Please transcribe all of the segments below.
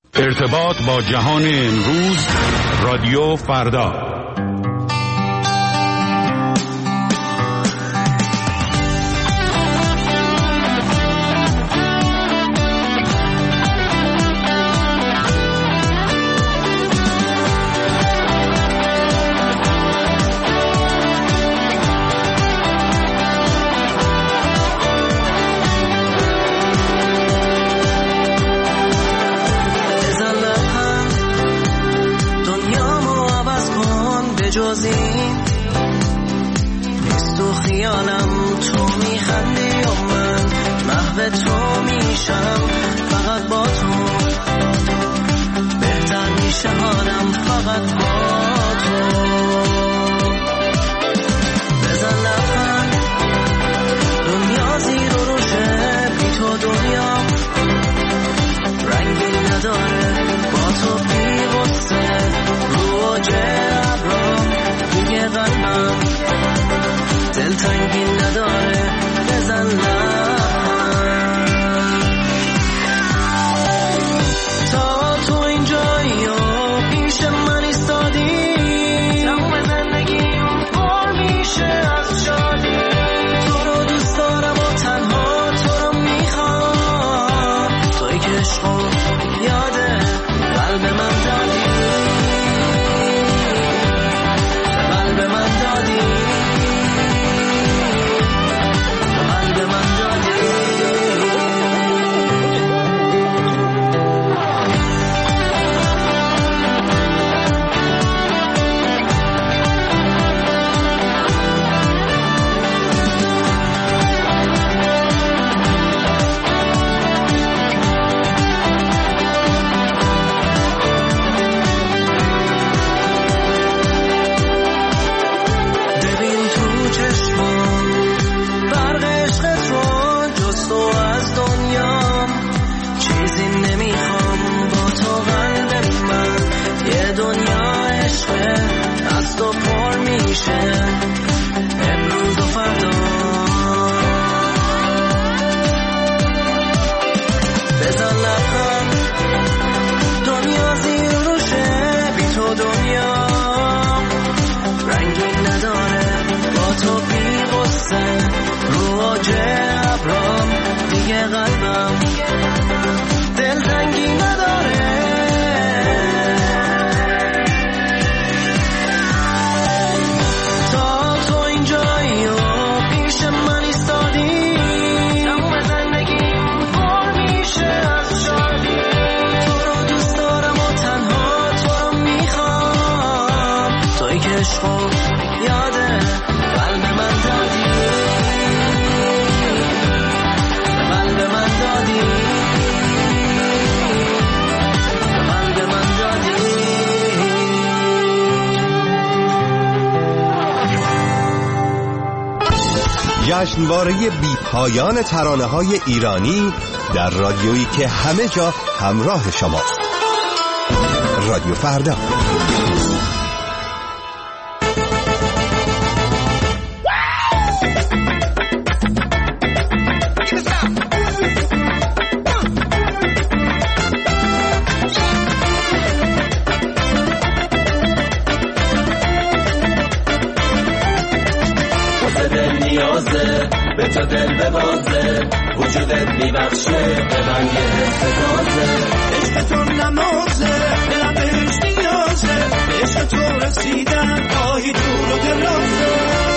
ارتباط با جهان امروز، رادیو فردا. جشنواره بی پایان ترانه‌های ایرانی در رادیویی که همه جا همراه شماست. رادیو فردا. به تو دل ببازه، وجودت میبخشه به من یه حس تازه. عشق تو نمازه، دلم بهش نیازه، به عشق تو رسیدن راهی دور و درازه.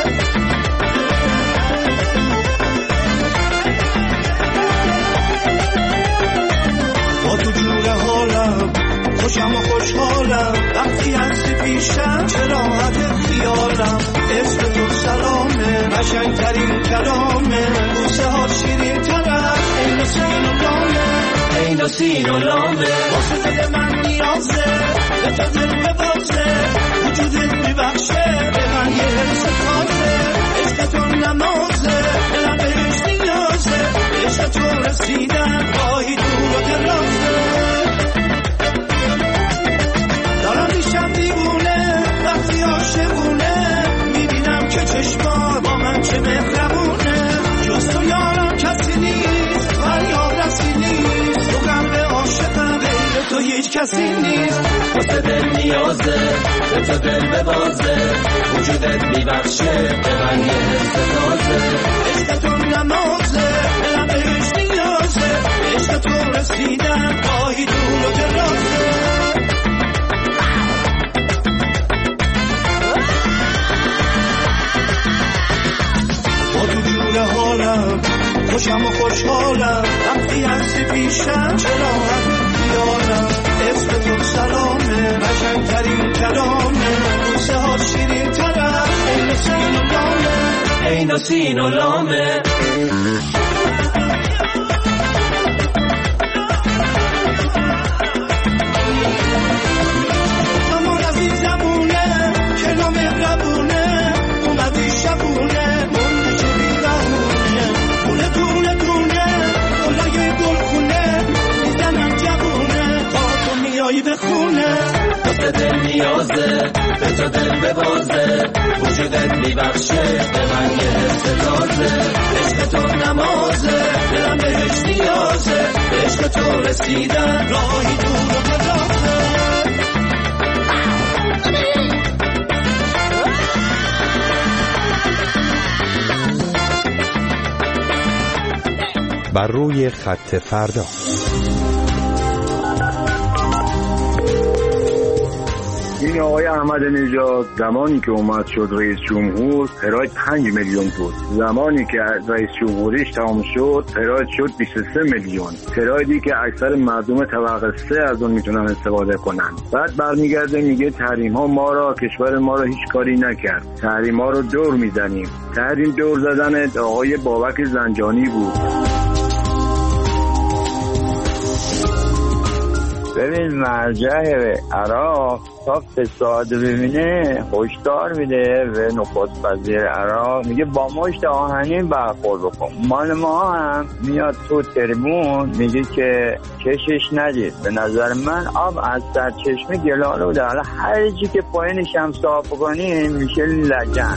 با تو جور حالم خوشم و خوشحالم، وقتی هستی پیشم چه راحت خیالم. اسم تو سلامه، قشنگترین کلامه، بوسه ها شیرین ترم، عین و سین و لامه، عین و سین و لامه. واسه دل من نیازه، به تو دل ببازه، وجودت میبخشه به من یه حس تازه. عشق تو نمازه، دلم بهش نیازه، به عشق تو رسیدن راهی دور و درازه. دارم میشم دیوونه وقتی عاشقونه، میبینم که چشما با من چه مهربونه. جز تو یارم کسی نیست، فریاد رسی نیست، تو قلب عاشقم، غیر تو هیچ کسی نیست. واسه دل نیازه به تو دل ببازه، وجودت میبخشه به من یه حس تازه. عشق تو نمازه دلم بهش نیازه، عشق تو رسیدم راهی دور و درازه. با تو جور حالم خوشم و خوشحالم، وقتی هستی پیشم چرا همه خیالم. اسم تو سلامه قشنگترین کلامه، بوسه ها شیرین ترم عین سین و لامه، عین سین و لامه. اما عزیزمونه که نامهربونه، اومدی شبونه منده چه بیرهونه، خونه دونه دونه گلای گلخونه میزنم جوونه تا تو میایی به خونه. واسه دل نیازه به تو دل ببازه، وجودت میبخشه به من یه حس تازه. عشق تو نمازه دلم بهش نیازه، به عشق تو رسیدم راهی دور و درازه. بر روی خط فردا. این آقای احمد نژاد زمانی که اومد شد رئیس جمهور پراید 5 میلیون بود، زمانی که رئیس جمهوریش تمام شد پراید شد 23 میلیون. پرایدی که اکثر مردم طبقه 3 از اون میتونن استفاده کنن. بعد برمیگرده میگه تحریم ها ما را، کشور ما را هیچ کاری نکرد، تحریم ها رو دور میزنیم. تحریم دور زدن آقای بابک زنجانی بود. ببین مرجع عراق تا فساد ببینه هشدار میده به نخست وزیر عراق، میگه با مشت آهنین برخورد بکن. مال ما هم میاد تو تریبون میگه که کشش ندید. به نظر من آب از سرچشمه گلالو بوده، حالا هر چی که پایینش هم صاف کنی میشه لجن.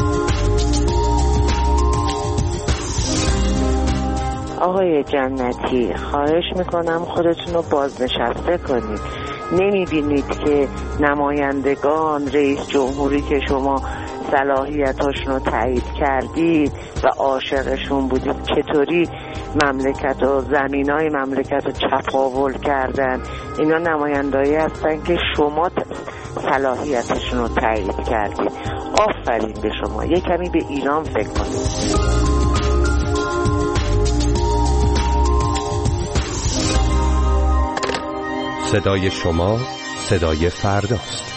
آقای جنتی خواهش میکنم خودتون رو بازنشسته کنید. نمیبینید که نمایندگان رئیس جمهوری که شما صلاحیتاشون رو تایید کردید و عاشقشون بودید چطوری مملکت و زمینای مملکت رو چپاول کردن؟ اینا نمایندهایی هستن که شما صلاحیتشون رو تایید کردید. آفرین به شما. یه کمی به ایران فکر کنید. صدای شما صدای فرداست.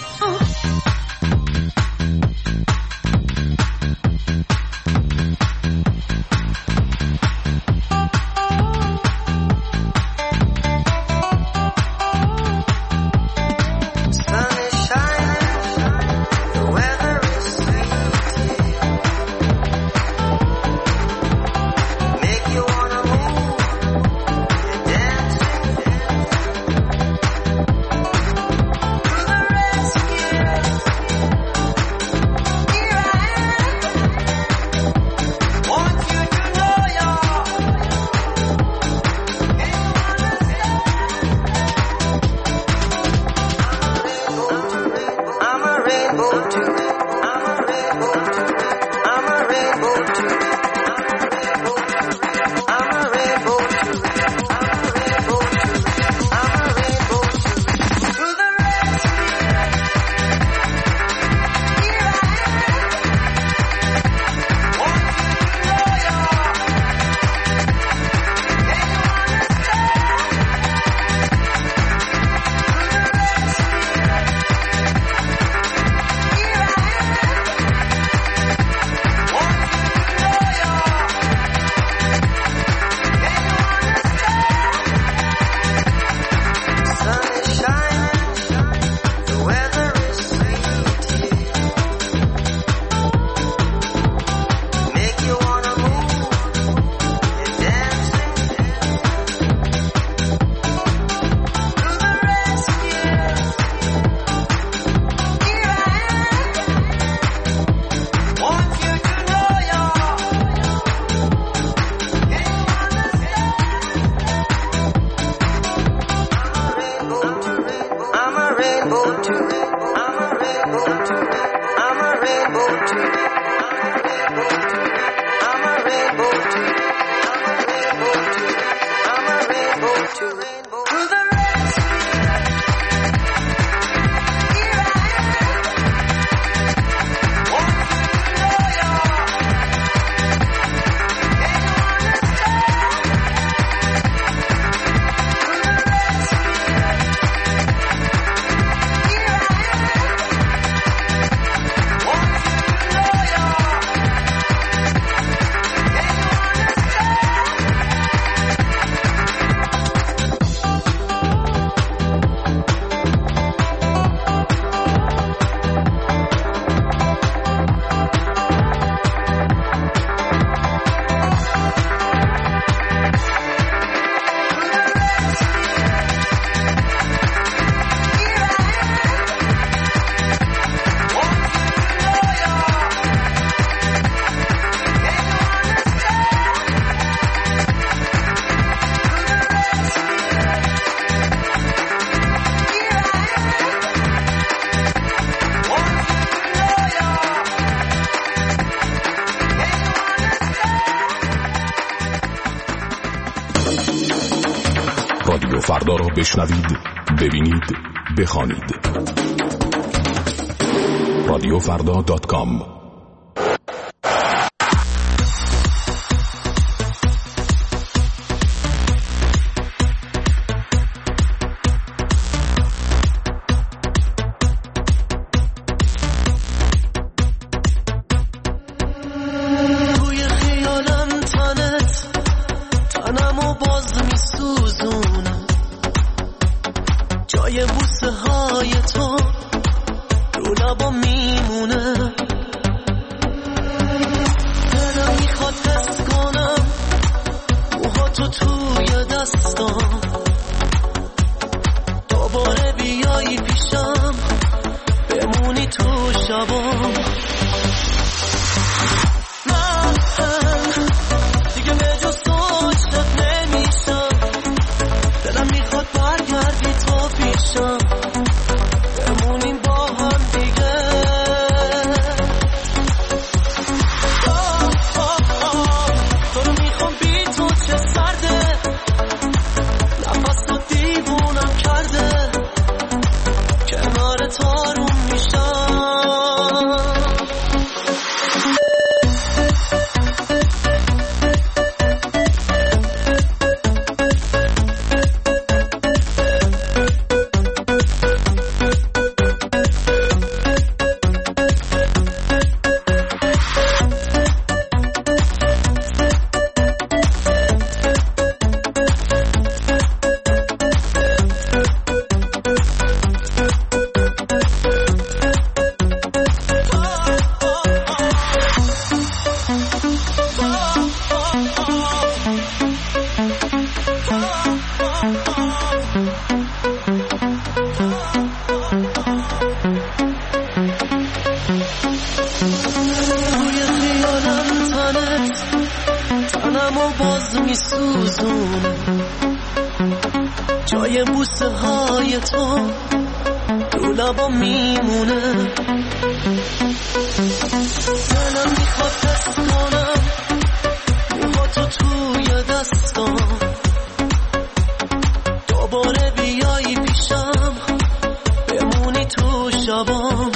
رادیو فردا را بشنوید، ببینید، بخوانید. رادیوفردا.com. جای بوسه های تو رو لبا میمونه، دلم میخواد حس کنم موها تو توی دستام، دوباره بیایی پیشم بمونی تو شبام. من دیگه به جز تو شد نمیشم، دلم میخواد برگردی تو پیشم بمونیم با هم دیگه. تو رو میخوام بی تو چه سرده، نفس تو دیوونم کرده، کنار تو آروم میشم. تنمو باز میسوزونه، جای بوسه های تو رو لبا میمونه، دلم میخواد حس کنم موها تو توی دستام، دوباره بیایی پیشم بمونی تو شبام.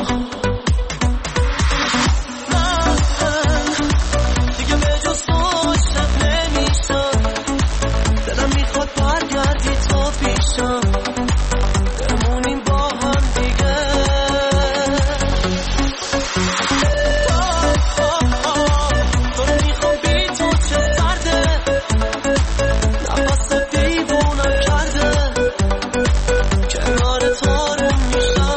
بمونیم با هم دیگه. تو رو میخوام بی تو چه سرده، نفس تو دیوونم کرده، کنار تو آروم میشم.